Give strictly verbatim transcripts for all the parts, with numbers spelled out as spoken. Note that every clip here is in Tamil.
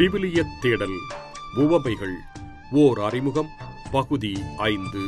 விவிலிய தேடல் உவமைகள் ஓர் அறிமுகம் பகுதி ஐந்து.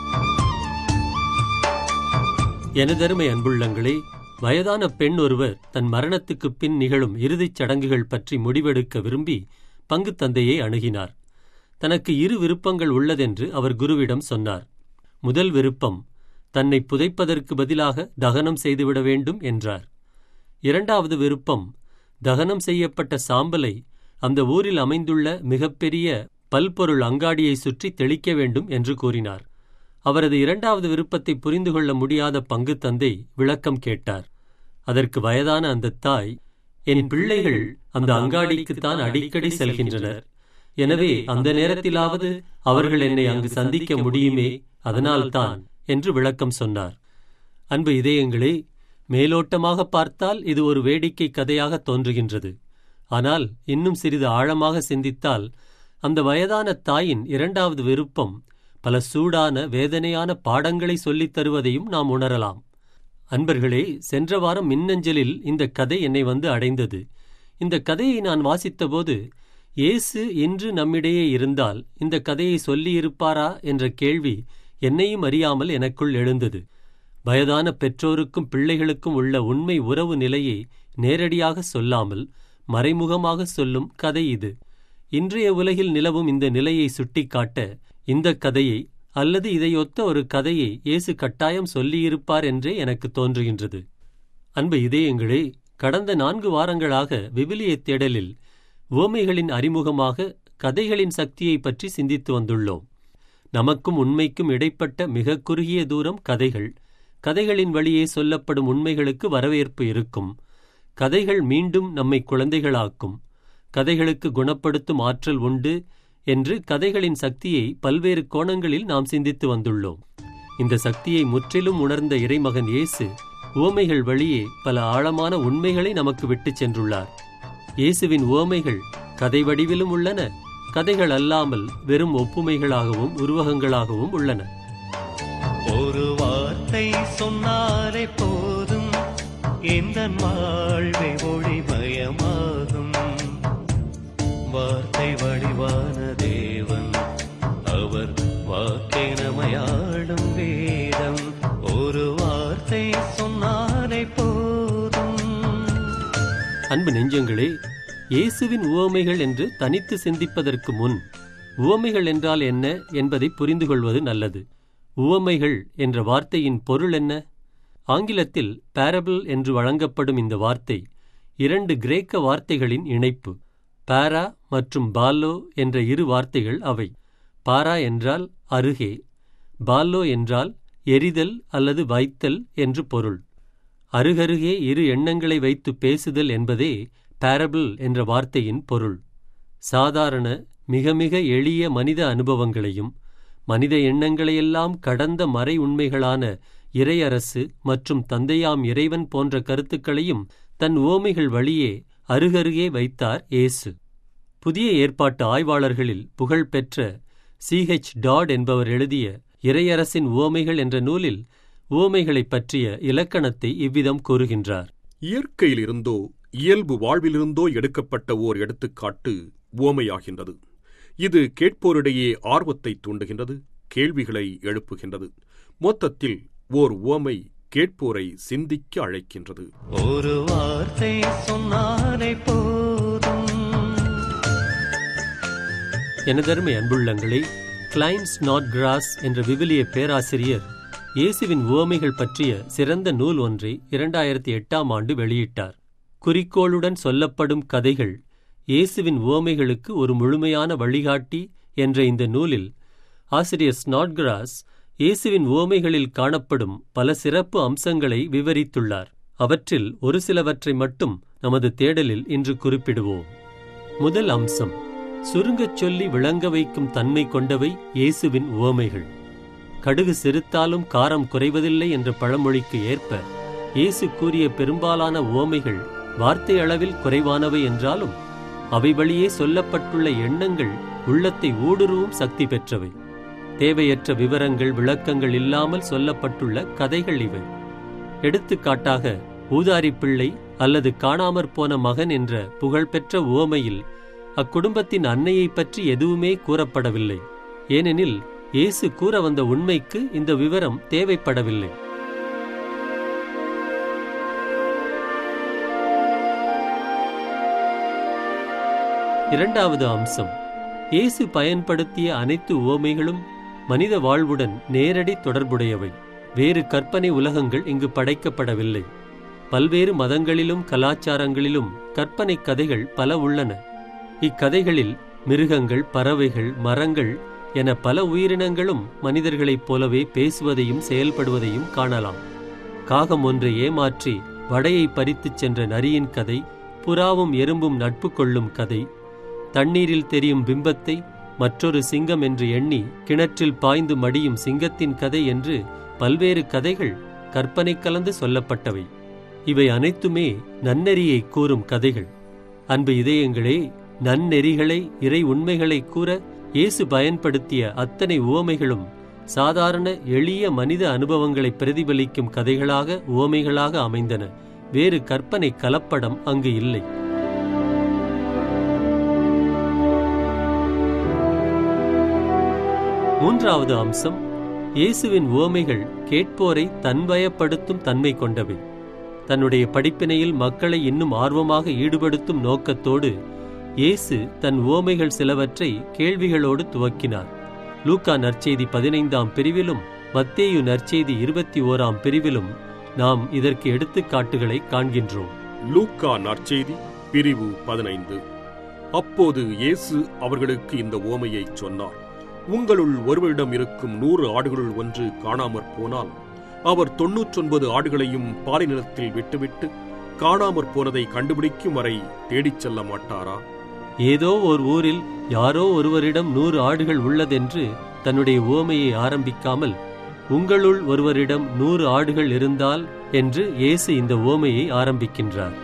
எனதருமை அன்புள்ளங்களே, வயதான பெண் ஒருவர் தன் மரணத்துக்குப் பின் நிகழும் இறுதிச் சடங்குகள் பற்றி முடிவெடுக்க விரும்பி பங்கு தந்தையை அணுகினார். தனக்கு இரு விருப்பங்கள் உள்ளதென்று அவர் குருவிடம் சொன்னார். முதல் விருப்பம், தன்னை புதைப்பதற்கு பதிலாக தகனம் செய்துவிட வேண்டும் என்றார். இரண்டாவது விருப்பம், தகனம் செய்யப்பட்ட சாம்பலை அந்த ஊரில் அமைந்துள்ள மிகப்பெரிய பல்பொருள் அங்காடியை சுற்றி தெளிக்க வேண்டும் என்று கூறினார். அவரது இரண்டாவது விருப்பத்தை புரிந்து கொள்ள முடியாத பங்கு தந்தை விளக்கம் கேட்டார். அதற்கு வயதான அந்த தாய், என் பிள்ளைகள் அந்த அங்காடிக்குத்தான் அடிக்கடி செல்கின்றனர், எனவே அந்த நேரத்திலாவது அவர்கள் என்னை அங்கு சந்திக்க முடியுமே, அதனால்தான் என்று விளக்கம் சொன்னார். அன்பு இதயங்களே, மேலோட்டமாக பார்த்தால் இது ஒரு வேடிக்கை கதையாக தோன்றுகின்றது. ஆனால் இன்னும் சிறிது ஆழமாக சிந்தித்தால் அந்த வயதான தாயின் இரண்டாவது விருப்பம் பல சூடான வேதனையான பாடங்களை சொல்லித் தருவதையும் நாம் உணரலாம். அன்பர்களே, சென்ற வாரம் மின்னஞ்சலில் இந்த கதை என்னை வந்து அடைந்தது. இந்த கதையை நான் வாசித்தபோது, இயேசு இன்று நம்மிடையே இருந்தால் இந்த கதையை சொல்லியிருப்பாரா என்ற கேள்வி என்னையும் அறியாமல் எனக்குள் எழுந்தது. வயதான பெற்றோருக்கும் பிள்ளைகளுக்கும் உள்ள உண்மை உறவு நிலையை நேரடியாக சொல்லாமல் மறைமுகமாக சொல்லும் கதை இது. இன்றைய உலகில் நிலவும் இந்த நிலையை சுட்டிக்காட்ட இந்த கதையை அல்லது இதையொத்த ஒரு கதையை இயேசு கட்டாயம் சொல்லியிருப்பார் என்றே எனக்கு தோன்றுகின்றது. அன்பு இதயங்களே, கடந்த நான்கு வாரங்களாக விவிலிய தேடலில் உவமைகளின் அறிமுகமாக கதைகளின் சக்தியை பற்றி சிந்தித்து வந்துள்ளோம். நமக்கும் உண்மைக்கும் இடைப்பட்ட மிக குறுகிய தூரம் கதைகள். கதைகளின் வழியே சொல்லப்படும் உண்மைகளுக்கு வரவேற்பு இருக்கும். கதைகள் மீண்டும் நம்மை குழந்தைகளாக்கும். கதைகளுக்கு குணப்படுத்தும் ஆற்றல் உண்டு என்று கதைகளின் சக்தியை பல்வேறு கோணங்களில் நாம் சிந்தித்து வந்துள்ளோம். இந்த சக்தியை முற்றிலும் உணர்ந்த இறைமகன் இயேசு உவமைகள் வழியே பல ஆழமான உண்மைகளை நமக்கு விட்டுச் சென்றுள்ளார். இயேசுவின் உவமைகள் கதை வடிவிலும் உள்ளன, கதைகள் அல்லாமல் வெறும் ஒப்புமைகளாகவும் உருவகங்களாகவும் உள்ளன. ஒரு வார்த்தை சொன்னாலே போதும், இந்த வாழ்வை ஒளிமயமாகும். வார்த்தை வடிவான தேவன், அவர் வாக்கை நமையாடும் வேதம். ஒரு வார்த்தை சொன்னாலே போதும். அன்பு நெஞ்சங்களே, இயேசுவின் உவமைகள் என்று தனித்து சிந்திப்பதற்கு முன் உவமைகள் என்றால் என்ன என்பதை புரிந்து கொள்வது நல்லது. உவமைகள் என்ற வார்த்தையின் பொருள் என்ன? ஆங்கிலத்தில் பேரபிள் என்று வழங்கப்படும் இந்த வார்த்தை இரண்டு கிரேக்க வார்த்தைகளின் இணைப்பு. பாரா மற்றும் பாலோ என்ற இரு வார்த்தைகள் அவை. பாரா என்றால் அருகே, பாலோ என்றால் எரிதல் அல்லது வைத்தல் என்று பொருள். அருகருகே இரு எண்ணங்களை வைத்து பேசுதல் என்பதே பேரபிள் என்ற வார்த்தையின் பொருள். சாதாரண மிக மிக எளிய மனித அனுபவங்களையும் மனித எண்ணங்களையெல்லாம் கடந்த மறை உண்மைகளான இறையரசு மற்றும் தந்தையாம் இறைவன் போன்ற கருத்துக்களையும் தன் உவமைகள் வழியே அருகருகே வைத்தார் இயேசு. புதிய ஏற்பாட்டு ஆய்வாளர்களில் புகழ்பெற்ற சி ஹெச் டாட் என்பவர் எழுதிய இறையரசின் உவமைகள் என்ற நூலில் உவமைகளைப் பற்றிய இலக்கணத்தை இவ்விதம் கூறுகின்றார். இயற்கையிலிருந்தோ இயல்பு வாழ்விலிருந்தோ எடுக்கப்பட்ட ஓர் எடுத்துக்காட்டு உவமையாகின்றது. இது கேட்போரிடையே ஆர்வத்தை தூண்டுகின்றது, கேள்விகளை எழுப்புகின்றது. மொத்தத்தில் ஓர் உவமை கேட்போரை சிந்திக்க அழைக்கின்றது. ஒரு வார்த்தை சொன்னாலே போதும். எனதருமை அன்புள்ளங்களே, கிளைன் ஸ்னாட்கிராஸ் என்ற விவிலிய பேராசிரியர் இயேசுவின் உவமைகள் பற்றிய சிறந்த நூல் ஒன்றை இரண்டாயிரத்தி எட்டாம் ஆண்டு வெளியிட்டார். குறிக்கோளுடன் சொல்லப்படும் கதைகள் இயேசுவின் உவமைகளுக்கு ஒரு முழுமையான வழிகாட்டி என்ற இந்த நூலில் ஆசிரியர் ஸ்னாட்கிராஸ் இயேசுவின் உவமைகளில் காணப்படும் பல சிறப்பு அம்சங்களை விவரித்துள்ளார். அவற்றில் ஒரு சிலவற்றை மட்டும் நமது தேடலில் இன்று குறிப்பிடுவோம். முதல் அம்சம், சுருங்கச் சொல்லி விளங்க வைக்கும் தன்மை கொண்டவை இயேசுவின் உவமைகள். கடுகு சிறுத்தாலும் காரம் குறைவதில்லை என்ற பழமொழிக்கு ஏற்ப இயேசு கூறிய பெரும்பாலான உவமைகள் வார்த்தை அளவில் குறைவானவை என்றாலும் அவை வழியே சொல்லப்பட்டுள்ள எண்ணங்கள் உள்ளத்தை ஊடுருவும் சக்தி பெற்றவை. தேவையற்ற விவரங்கள் விளக்கங்கள் இல்லாமல் சொல்லப்பட்டுள்ள கதைகள் இவை. எடுத்துக்காட்டாக ஊதாரி பிள்ளை அல்லது காணாமற் போன மகன் என்ற புகழ்பெற்ற உவமையில் அக்குடும்பத்தின் அன்னையைப் பற்றி எதுவுமே கூறப்படவில்லை. ஏனெனில் இயேசு கூற வந்த உண்மைக்கு இந்த விவரம் தேவைப்படவில்லை. இரண்டாவது அம்சம், இயேசு பயன்படுத்திய அனைத்து உவமைகளும் மனித வாழ்வுடன் நேரடி தொடர்புடையவை. வேறு கற்பனை உலகங்கள் இங்கு படைக்கப்படவில்லை. பல்வேறு மதங்களிலும் கலாச்சாரங்களிலும் கற்பனை கதைகள் பல உள்ளன. இக்கதைகளில் மிருகங்கள், பறவைகள், மரங்கள் என பல உயிரினங்களும் மனிதர்களைப் போலவே பேசுவதையும் செயல்படுவதையும் காணலாம். காகம் ஒன்றை ஏமாற்றி வடையை பறித்துச் சென்ற நரியின் கதை, புறாவும் எறும்பும் நட்பு கொள்ளும் கதை, தண்ணீரில் தெரியும் பிம்பத்தை மற்றொரு சிங்கம் என்று எண்ணி கிணற்றில் பாய்ந்து மடியும் சிங்கத்தின் கதை என்று பல்வேறு கதைகள் கற்பனை கலந்து சொல்லப்பட்டவை. இவை அனைத்துமே நன்னெறியை கூறும் கதைகள். அன்பு இதயங்களே, நன்னெறிகளை, இறை உண்மைகளை கூற இயேசு பயன்படுத்திய அத்தனை உவமைகளும் சாதாரண எளிய மனித அனுபவங்களை பிரதிபலிக்கும் கதைகளாக, உவமைகளாக அமைந்தன. வேறு கற்பனை கலப்படம் அங்கு இல்லை. மூன்றாவது அம்சம், இயேசுவின் உவமைகள் கேட்போரை தன்வயப்படுத்தும் தன்மை கொண்டவை. தன்னுடைய படிப்பினையில் மக்களை இன்னும் ஆர்வமாக ஈடுபடுத்தும் நோக்கத்தோடு இயேசு தன் உவமைகள் சிலவற்றை கேள்விகளோடு துவக்கினார். லூக்கா நற்செய்தி பதினைந்தாம் பிரிவிலும் மத்தேயு நற்செய்தி இருபத்தி ஓராம் பிரிவிலும் நாம் இதற்கு எடுத்துக்காட்டுகளை காண்கின்றோம். லூக்கா நற்செய்தி பிரிவு பதினைந்து. அப்போது இயேசு அவர்களுக்கு இந்த உவமையை சொன்னார். உங்களுள் ஒருவரிடம் இருக்கும் நூறு ஆடுகளுள் ஒன்று காணாமற் போனால் அவர் தொன்னூற்றொன்பது ஆடுகளையும் பாலை நிலத்தில் விட்டுவிட்டு காணாமற் போனதை கண்டுபிடிக்கும் வரை தேடிச் செல்ல மாட்டாரா? ஏதோ ஓர் ஊரில் யாரோ ஒருவரிடம் நூறு ஆடுகள் உள்ளதென்று தன்னுடைய உவமையை ஆரம்பிக்காமல், உங்களுள் ஒருவரிடம் நூறு ஆடுகள் இருந்தால் என்று இயேசு இந்த உவமையை ஆரம்பிக்கின்றார்.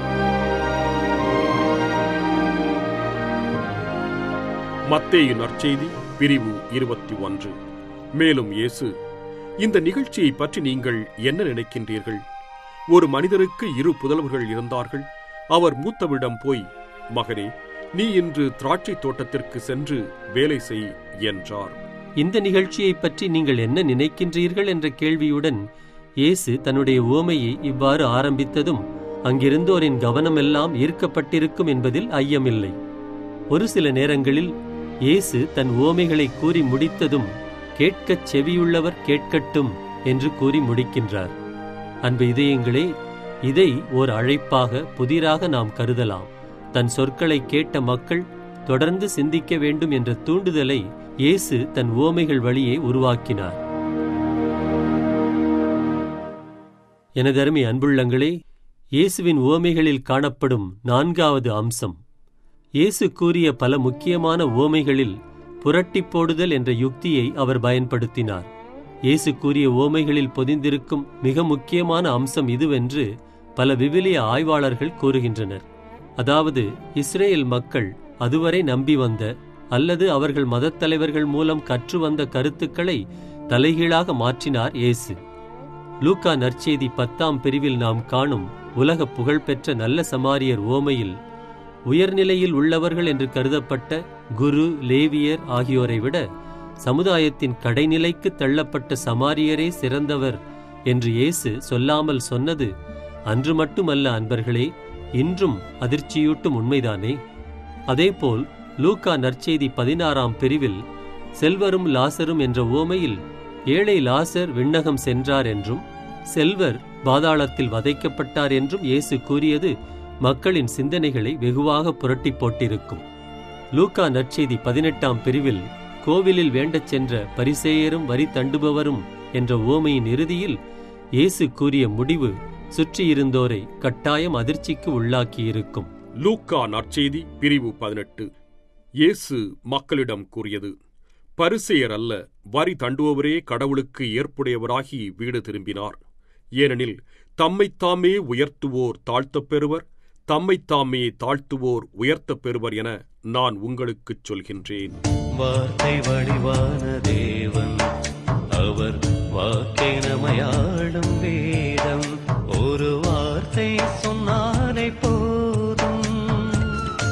மத்தேயு நற்செய்தி பிரிவு இருபத்தி ஒன்று. மேலும் இயேசு, இந்த நிகழ்ச்சியை பற்றி நீங்கள் என்ன நினைக்கின்றீர்கள்? ஒரு மனிதருக்கு இரு புதல்வர்கள் இருந்தார்கள். அவர் மூத்தவரிடம் போய், மகனே, நீ இன்று திராட்சை தோட்டத்திற்கு சென்று வேலை செய் என்றார். இந்த நிகழ்ச்சியை பற்றி நீங்கள் என்ன நினைக்கின்றீர்கள் என்ற கேள்வியுடன் இயேசு தன்னுடைய உவமையை இவ்வாறு ஆரம்பித்ததும் அங்கிருந்தோரின் கவனமெல்லாம் ஈர்க்கப்பட்டிருக்கும் என்பதில் ஐயமில்லை. ஒரு சில நேரங்களில் இயேசு தன் உவமைகளை கூறி முடித்ததும் கேட்கச் செவியுள்ளவர் கேட்கட்டும் என்று கூறி முடிக்கின்றார். அன்பு இதயங்களே, இதை ஓர் அழைப்பாக புதிராக நாம் கருதலாம். தன் சொற்களை கேட்ட மக்கள் தொடர்ந்து சிந்திக்க வேண்டும் என்ற தூண்டுதலை இயேசு தன் உவமைகள் வழியே உருவாக்கினார். எனதருமை அன்புள்ளங்களே, இயேசுவின் உவமைகளில் காணப்படும் நான்காவது அம்சம், இயேசு கூறிய பல முக்கியமான உவமைகளில் புரட்டி போடுதல் என்ற யுக்தியை அவர் பயன்படுத்தினார். இயேசு கூறிய உவமைகளில் பொதிந்திருக்கும் மிக முக்கியமான அம்சம் இதுவென்று பல விவிலிய ஆய்வாளர்கள் கூறுகின்றனர். அதாவது, இஸ்ரேல் மக்கள் அதுவரை நம்பி வந்த அல்லது அவர்கள் மதத் தலைவர்கள் மூலம் கற்று வந்த கருத்துக்களை தலைகீழாக மாற்றினார் இயேசு. லூக்கா நற்செய்தி பத்தாம் பிரிவில் நாம் காணும் உலக புகழ்பெற்ற நல்ல சமாரியர் உவமையில் உயர்நிலையில் உள்ளவர்கள் என்று கருதப்பட்ட குரு, லேவியர் ஆகியோரை விட சமுதாயத்தின் கடைநிலைக்கு தள்ளப்பட்ட சமாரியரே சிறந்தவர் என்று இயேசு சொல்லாமல் சொன்னது அன்று மட்டுமல்ல அன்பர்களே, இன்றும் அதிர்ச்சியூட்டும் உண்மைதானே? அதேபோல் லூக்கா நற்செய்தி பதினாறாம் பிரிவில் செல்வரும் லாசரும் என்ற உவமையில் ஏழை லாசர் விண்ணகம் சென்றார் என்றும் செல்வர் பாதாளத்தில் வதைக்கப்பட்டார் என்றும் இயேசு கூறியது மக்களின் சிந்தனைகளை வெகுவாக புரட்டி போட்டிருக்கும். லூக்கா நற்செய்தி பதினெட்டாம் பிரிவில் கோவிலில் வேண்டச் சென்ற பரிசேயரும் வரி தண்டுபவரும் என்ற உவமையின் இறுதியில் இயேசு கூறிய முடிவு சுற்றியிருந்தோரை கட்டாயம் அதிர்ச்சிக்கு உள்ளாக்கியிருக்கும். லூக்கா நற்செய்தி பிரிவு பதினெட்டு. இயேசு மக்களிடம் கூறியது, பரிசேயர் அல்ல, வரி தண்டுபவரே கடவுளுக்கு ஏற்புடையவராகி வீடு திரும்பினார். ஏனெனில் தம்மைத்தாமே உயர்த்துவோர் தாழ்த்தப் பெறுவர், தம்மைத்தாமே தாழ்த்துவோர் உயர்த்தப் பெறுவர் என நான் உங்களுக்குச் சொல்கின்றேன். வார்த்தை வடிவான தேவன், அவர் வாக்கை நமையாளும் வேதம், ஒரு வார்த்தை சொன்னாலே போதும்.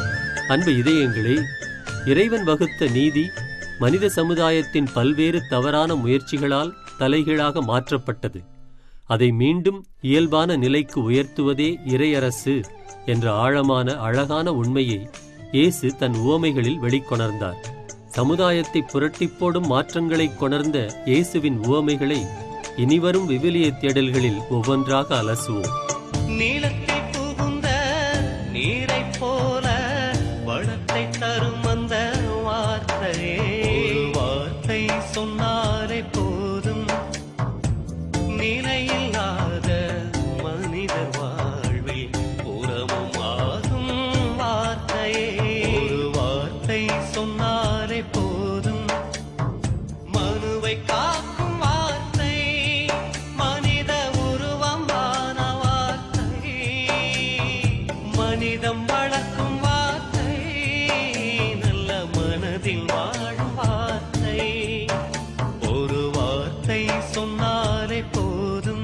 அன்பு இதயங்களே, இறைவன் வகுத்த நீதி மனித சமுதாயத்தின் பல்வேறு தவறான முயற்சிகளால் தலைகீழாக மாற்றப்பட்டது. அதை மீண்டும் இயல்பான நிலைக்கு உயர்த்துவதே இறையரசு என்ற ஆழமான அழகான உண்மையை இயேசு தன் உவமைகளில் வெளிக்கொணர்ந்தார். சமுதாயத்தை புரட்டிப் போடும் மாற்றங்களை கொணர்ந்த இயேசுவின் உவமைகளை இனிவரும் விவிலிய தேடல்களில் ஒவ்வொன்றாக அலசுவோம். நீளத்தை புகுந்த நீரை போல வளத்தை தரும் அந்த வார்த்தையே, வார்த்தை சொன்னாலே போதும், நிலையில்லாத மனிதர் வாழ்வில் புறமும் ஆகும் வார்த்தையே. ஒரு வார்த்தை சொன்னாலே போதும், மனுவை காக்கும் வார்த்தை, மனித உருவம் ஆன வார்த்தை, மனிதம் வளர்க்கும் வார்த்தை, நல்ல மனதில் வாழும் வார்த்தை. ஒரு வார்த்தை சொன்னாலே போதும்,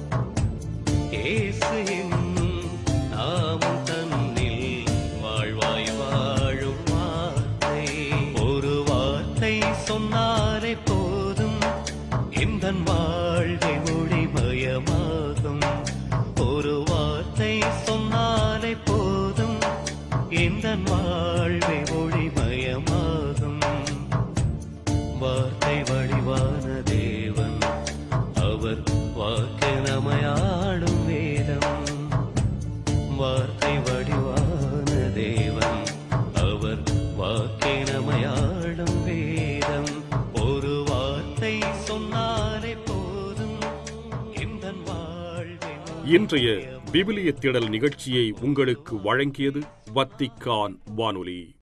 இயேசு என்னும் நாமம் தன்னில் வாழ்வாய் வாழும் வார்த்தை. ஒரு வார்த்தை சொன்னாலே போதும், எந்தன் வாழ்வை ஒளிமயமாகும். ஒரு வார்த்தை சொன்னாலே போதும், எந்தன் வாழ்வை ஒளிமயமாகும். வார்த்தை வடிவான தேவன், அவர் வாக்கு நமையாடும் வேதம். வார்த்தை வடிவான தேவன், அவர் வாக்கு நமையாடும் வேதம். ஒரு வார்த்தை சொன்னாலே போதும், எந்தன் வாழ்வை. இன்றைய விவிலிய தேடல் நிகழ்ச்சியை உங்களுக்கு வழங்கியது வத்திக்கான் வானொலி.